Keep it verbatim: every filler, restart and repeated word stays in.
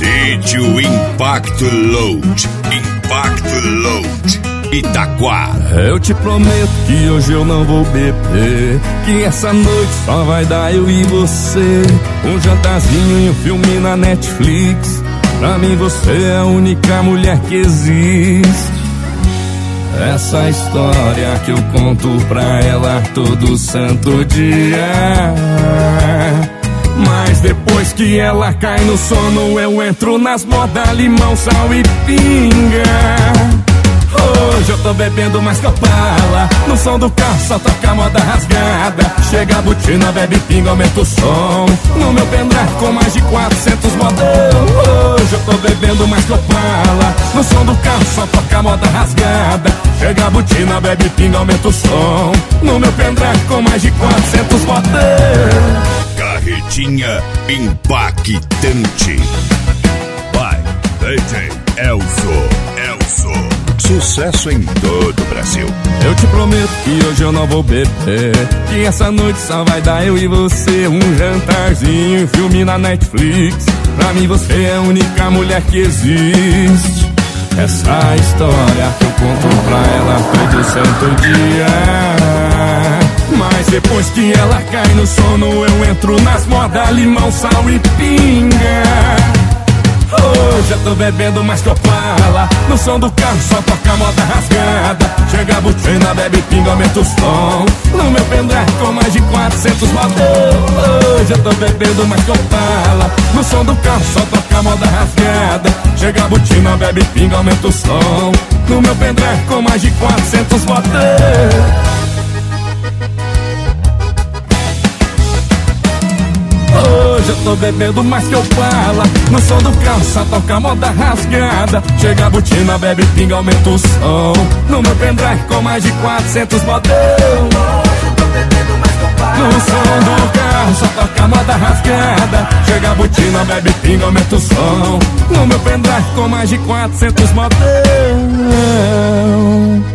Sítio Impacto Load, Impacto Load, Itaquá. Eu te prometo que hoje eu não vou beber, que essa noite só vai dar eu e você. Um jantarzinho e um filme na Netflix. Pra mim você é a única mulher que existe. Essa história que eu conto pra ela todo santo dia. Mas depois que ela cai no sono, eu entro nas modas limão, sal e pinga. Hoje eu tô bebendo mais que Opala. No som do carro só toca moda rasgada. Chega a botina, bebe pinga, aumenta o som. No meu pendrive com mais de quatrocentos modão. Hoje eu tô bebendo mais que Opala. No som do carro só toca moda rasgada. Chega a botina, bebe pinga, aumenta o som. No meu pendrive com mais de quatrocentos modão. Carretinha impactante. Vai, D J Elzo, Elzo. Sucesso em todo o Brasil. Eu te prometo que hoje eu não vou beber, que essa noite só vai dar eu e você. Um jantarzinho, um filme na Netflix. Pra mim você é a única mulher que existe. Essa história que eu conto pra ela todo santo dia. Mas depois que ela cai no sono, eu entro nas modas limão, sal e pinga. Hoje eu tô bebendo mais que Opala. No som do carro só toca moda rasgada. Chega a botina, bebe pinga, aumenta o som. No meu pendrive com mais de quatrocentos modão. Hoje eu tô bebendo mais que Opala. No som do carro só toca moda rasgada. Chega a botina, bebe pinga, aumenta o som. No meu pendrive com mais de quatrocentos modão. Hoje eu tô bebendo mais que Opala. No som do carro só toca moda rasgada. Chega a botina, bebe pinga, aumenta o som. No meu pendrive com mais de quatrocentos modão. No som do carro só toca moda rasgada. Chega a botina, bebe pinga, aumenta o som. No meu pendrive com mais de quatrocentos modão.